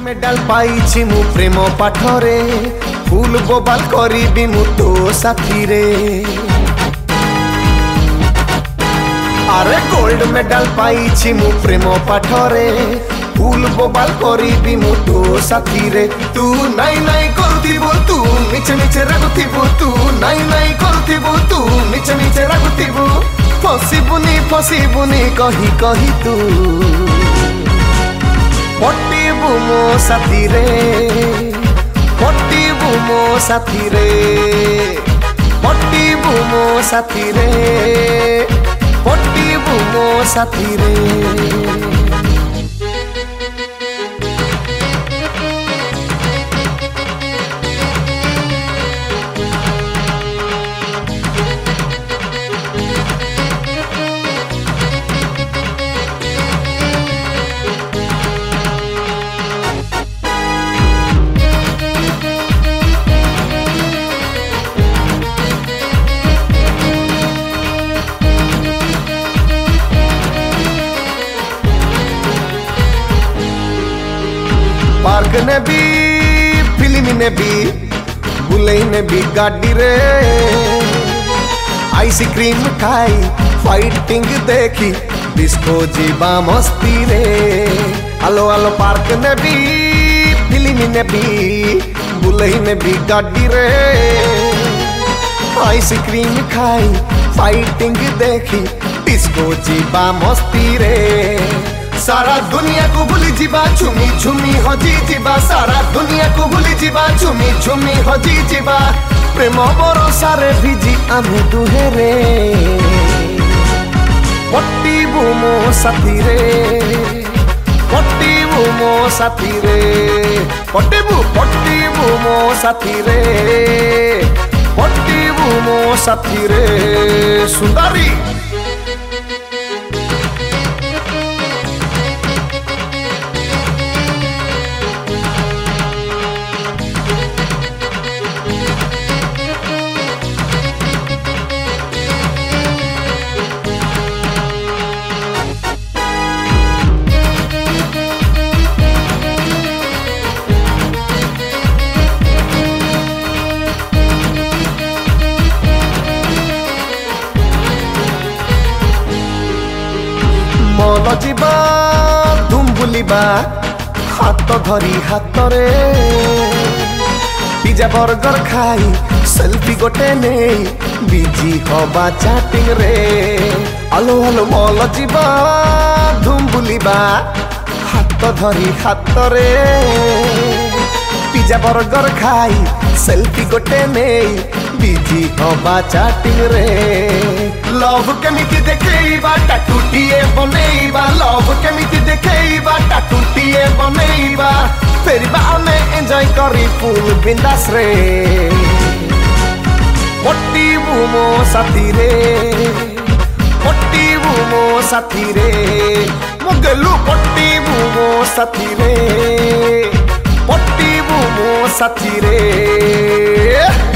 Medal पाइछि मु प्रेम पाठरे full बोबाल करिबि मु तो साथी रे। अरे गोल्ड मेडाल पाइछि मु प्रेम पाठरे फुल बोबाल करिबि मु तो साथी रे। तू नाई नाई करुथिबो तू मिछे मिछे रागुथिबो तू नाई नाई करुथिबो तू मिछे मिछे रागुथिबो फसिबुनी कही कही तू पट्टिबु मो साथी रे पट्टिबु मो साथी रे पट्टिबु मो साथी रे पट्टिबु मो साथी रे। पार्क ने भी फिल्म ने भी बुलई ने भी गाड़ी रे आइसक्रीम खाई फाइटिंग देखी डिस्को जीवा मस्ती रे। आलो आलो पार्क ने भी फिल्म ने भी बुलई ने भी गाड़ी रे आइसक्रीम खाई फाइटिंग देखी डिस्को जीवा मस्ती रे। सारा दुनिया को भूली जीवा झुमी झुमी हजी जीवा सारा दुनिया को भूली जीवा झुमी झुमी हजी जीवा प्रेम भरोसा रे भिजी आमे दुहे रे पट्टिबु मो साथी रे पट्टिबु मो साथी रे पट्टिबु मो साथी रे पट्टिबु मो साथी रे सुंदरी। मल जीवा धूम बुलिबा हाथ धरी हाथ रे पिज्जा बर्गर खाई सेल्फी गोटे ने बिजी हवा चैटिंग रे। आलो आलो मल जीवा धूम बुलिबा हाथ धरी हाथ रे पिज्जा बर्गर खाई सेल्फी गोटे ने बिजी हवा चैटिंग रे। लव केमिति देखैबा टाटूटिए बनेइबा लव केमिति देखैबा टाटूटिए बनेइबा फेरिबा आमे एन्जॉय करी फुल बिंदास रे पट्टिबु मो साथी रे पट्टिबु मो साथी रे मो गेलु पट्टिबु मो साथी रे पट्टिबु मो साथी रे।